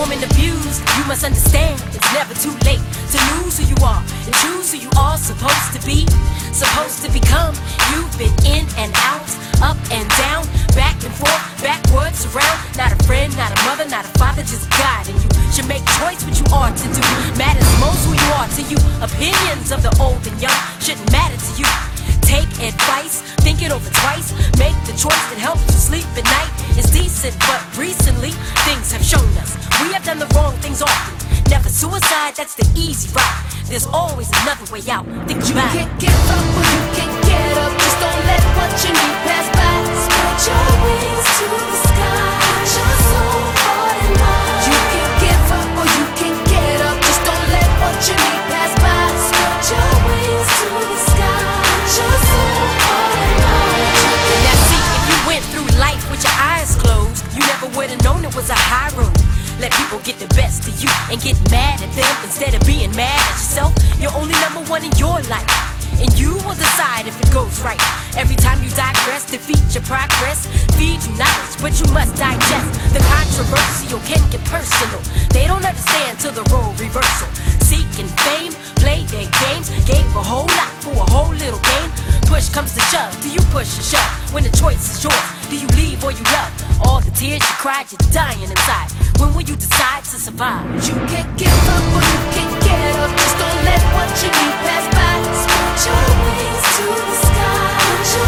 woman abused, you must understand it's never too late to lose who you are and choose who you are supposed to be, supposed to become. You've been in and out, up and down, back and forth, backwards, around. Not a friend, not a mother, not a father, just God. And you should make choice what you are to do. Matters most who you are to you. Opinions of the old and young shouldn't matter to you. Take advice, think it over twice. Make the choice that helps you sleep at night. It's decent, but recently things have shown us we have done the wrong things often. Never suicide, that's the easy route. There's always another way out. Think about it. You can't give up or you can't get up. Just don't let what you need pass by. Spread your wings to the sky. Put your soul, heart, and mind. You can't give up or you can't get up. Just don't let what you need pass by. Spread your wings to the sky. Put your soul, heart, and mind. Now see, if you went through life with your eyes closed, you never would've known it was a high road. Let people get the best of you and get mad at them instead of being mad at yourself. You're only number one in your life, and you will decide if it goes right. Every time you digress, defeat your progress. Feed you knowledge, but you must digest the controversial can get personal. They don't understand till the role reversal. Seeking fame, play their games, gave a whole lot for a whole little game. Push comes to shove, do you push or shove? When the choice is yours, do you leave or you love? All the tears you cried, you're dying inside. When will you decide to survive? You can't give up or you can't get up. Just don't let what you need pass by. Spread your wings to the sky. Put your